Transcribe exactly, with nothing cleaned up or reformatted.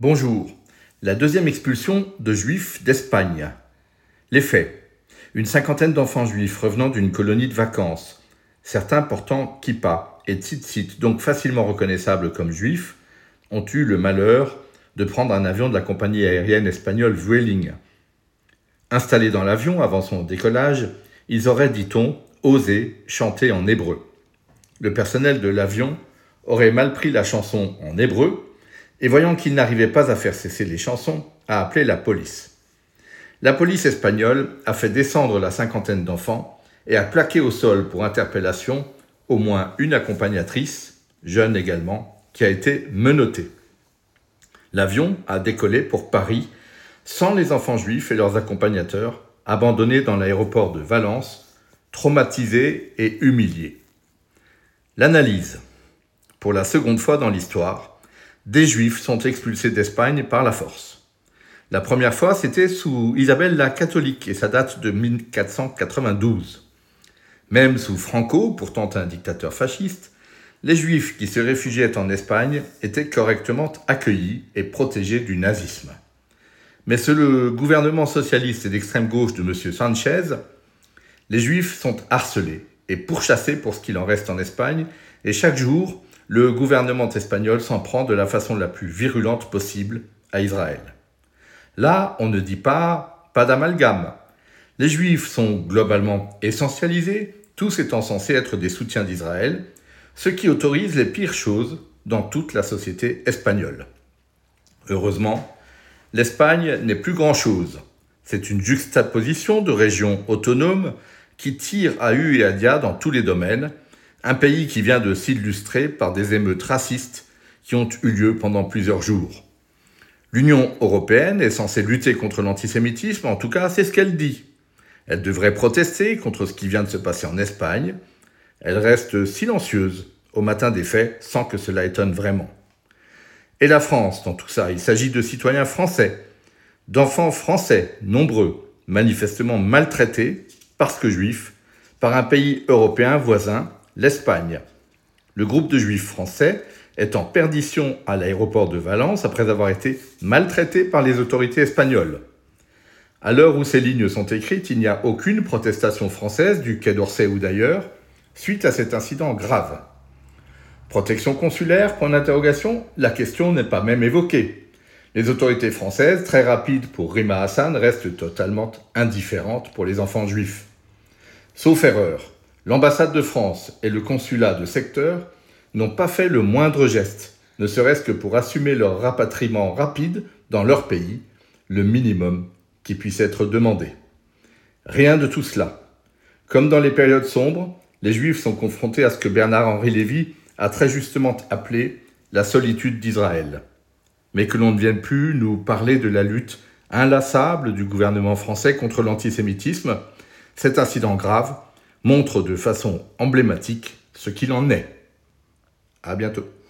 Bonjour. La deuxième expulsion de Juifs d'Espagne. Les faits. Une cinquantaine d'enfants juifs revenant d'une colonie de vacances, certains portant kippa et tzitzit, donc facilement reconnaissables comme juifs, ont eu le malheur de prendre un avion de la compagnie aérienne espagnole Vueling. Installés dans l'avion avant son décollage, ils auraient, dit-on, osé chanter en hébreu. Le personnel de l'avion aurait mal pris la chanson en hébreu et voyant qu'ils n'arrivaient pas à faire cesser les chansons, a appelé la police. La police espagnole a fait descendre la cinquantaine d'enfants et a plaqué au sol pour interpellation au moins une accompagnatrice, jeune également, qui a été menottée. L'avion a décollé pour Paris sans les enfants juifs et leurs accompagnateurs, abandonnés dans l'aéroport de Valence, traumatisés et humiliés. L'analyse. Pour la seconde fois dans l'histoire, des Juifs sont expulsés d'Espagne par la force. La première fois, c'était sous Isabelle la catholique et ça date de mille quatre cent quatre-vingt-douze. Même sous Franco, pourtant un dictateur fasciste, les Juifs qui se réfugiaient en Espagne étaient correctement accueillis et protégés du nazisme. Mais sous le gouvernement socialiste et d'extrême gauche de M. Sanchez, les Juifs sont harcelés et pourchassés pour ce qu'il en reste en Espagne et chaque jour, le gouvernement espagnol s'en prend de la façon la plus virulente possible à Israël. Là, on ne dit pas « pas d'amalgame ». Les Juifs sont globalement essentialisés, tous étant censés être des soutiens d'Israël, ce qui autorise les pires choses dans toute la société espagnole. Heureusement, l'Espagne n'est plus grand-chose. C'est une juxtaposition de régions autonomes qui tirent à hue et à dia dans tous les domaines, un pays qui vient de s'illustrer par des émeutes racistes qui ont eu lieu pendant plusieurs jours. L'Union européenne est censée lutter contre l'antisémitisme, en tout cas c'est ce qu'elle dit. Elle devrait protester contre ce qui vient de se passer en Espagne. Elle reste silencieuse au matin des faits sans que cela étonne vraiment. Et la France dans tout ça, il s'agit de citoyens français, d'enfants français nombreux, manifestement maltraités, parce que juifs, par un pays européen voisin, l'Espagne. Le groupe de juifs français est en perdition à l'aéroport de Valence après avoir été maltraité par les autorités espagnoles. À l'heure où ces lignes sont écrites, il n'y a aucune protestation française du Quai d'Orsay ou d'ailleurs suite à cet incident grave. Protection consulaire, point d'interrogation, la question n'est pas même évoquée. Les autorités françaises, très rapides pour Rima Hassan, restent totalement indifférentes pour les enfants juifs. Sauf erreur, l'ambassade de France et le consulat de secteur n'ont pas fait le moindre geste, ne serait-ce que pour assumer leur rapatriement rapide dans leur pays, le minimum qui puisse être demandé. Rien de tout cela. Comme dans les périodes sombres, les Juifs sont confrontés à ce que Bernard-Henri Lévy a très justement appelé la solitude d'Israël. Mais que l'on ne vienne plus nous parler de la lutte inlassable du gouvernement français contre l'antisémitisme, cet incident grave montre de façon emblématique ce qu'il en est. À bientôt.